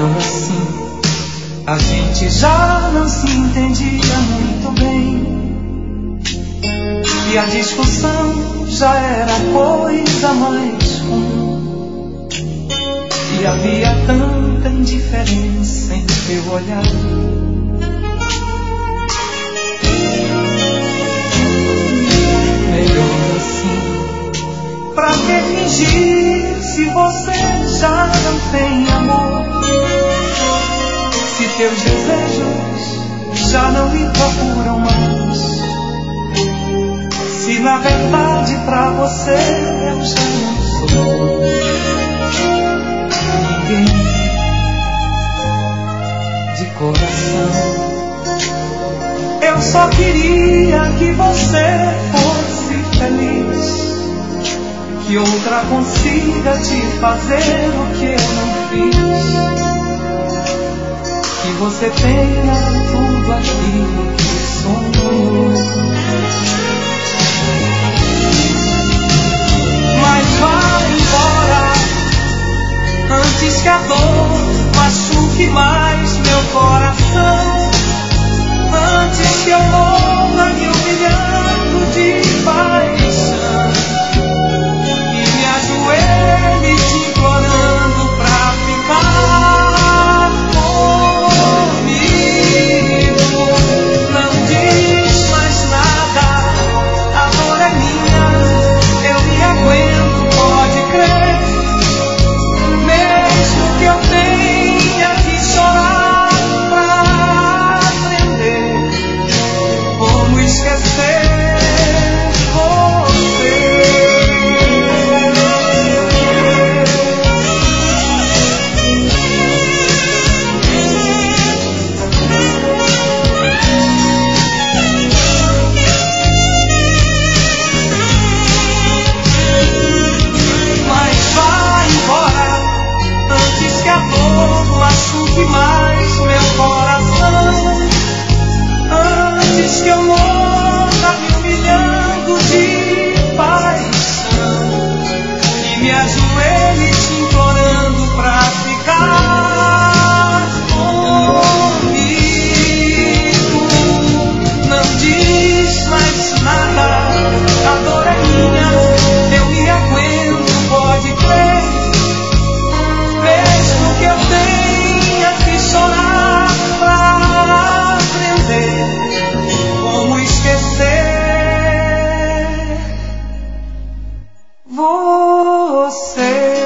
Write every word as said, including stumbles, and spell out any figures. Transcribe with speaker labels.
Speaker 1: Melhor assim, a gente já não se entendia muito bem, e a discussão já era coisa mais comum, e havia tanta indiferença em teu olhar. Melhor assim, pra que fingir se você já não tem amor? Se teus desejos já não me procuram mais, se na verdade pra você eu já não sou ninguém de coração. Eu só queria que você fosse feliz, que outra consiga te fazer o que eu não fiz, que você tenha tudo aquilo que sonhou. Mas vá embora antes que a dor machuque mais meu coração, antes que eu morra me humilhando de paixão e me ajoelhe te implorando pra ficar comigo. Não diz mais nada, a dor é minha, eu me aguento, pode crer, mesmo que eu tenha que chorar pra aprender como esquecer mais meu coração, antes que eu morra me humilhando de paixão e me ajoelhe te implorando pra ficar comigo. Não diz mais nada, a dor é minha, eu me aguento, pode crer, mesmo que eu tenha que chorar pra aprender como esquecer você.